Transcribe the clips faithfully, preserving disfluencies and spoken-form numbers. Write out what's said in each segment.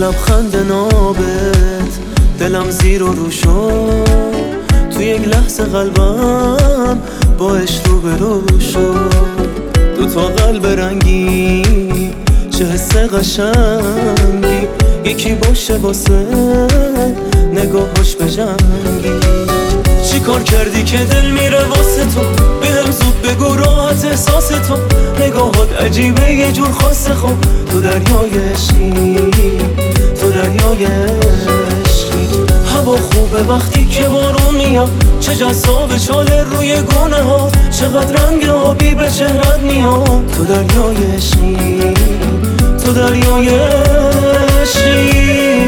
لبخند نابت دلم زیر و رو شد، تو یک لحظه قلبم باش رو به رو شد. دو تا قلب رنگی چه حس قشنگی، یکی باشه واسه نگاهاش بجنگی. چی کار کردی که دل میره واسه تو، بهم زود بگو راحت احساس تو. نگاهات عجیبه یه جور خاصه، خب تو دریای عشقی، تو دریای عشقی. هوا خوبه وقتی که بارون میاد، چه جذاب چاله روی گونه ها، چقدر رنگ آبی به چهرت میاد. تو دریای عشقی، تو دریای عشقی.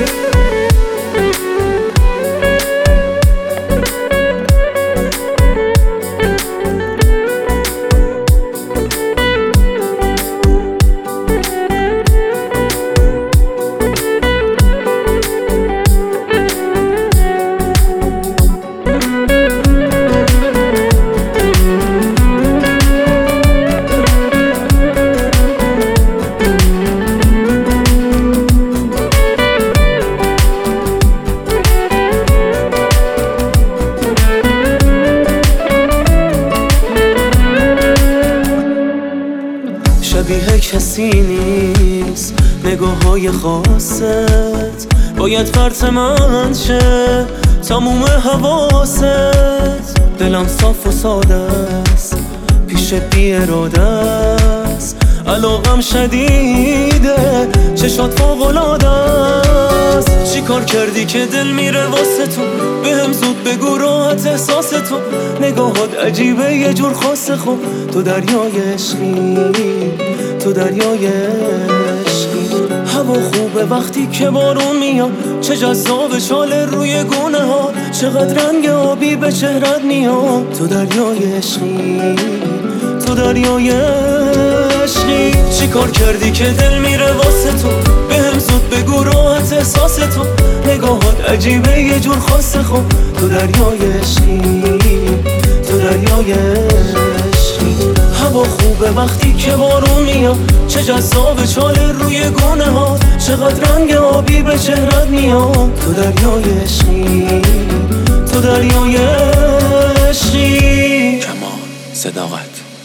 شبیه کسی نیست نگاه های خاصت، باید فرط من شه تموم حواست. دلم صاف و ساده است پیش بی اراده است، علاقم شدیده چشات فوق‌العاده است. چی کار کردی که دل میره واسه تو، بهم زود بگو راحت احساس تو. نگاهات عجیبه یه جور خاصه، خب تو دریای عشقی، تو دریای عشقی. هوا خوبه وقتی که بارون میاد، چه جذاب چاله روی گونه ها، چقدر رنگ آبی به چهرت میاد. تو دریای عشقی، تو دریای عشقی. چی کار کردی که دل میره واسه تو، بهم زود بگو راحت احساس تو. نگاهات عجیبه یه جور خاصه، خب تو دریای عشقی، تو دریای عشقی. هوا خوبه وقتی که بارون میاد، چه جذاب چاله روی گونه ها، چقدر رنگ آبی به چهرت میاد. تو دریای عشقی، تو دریای عشقی. کمان صداقت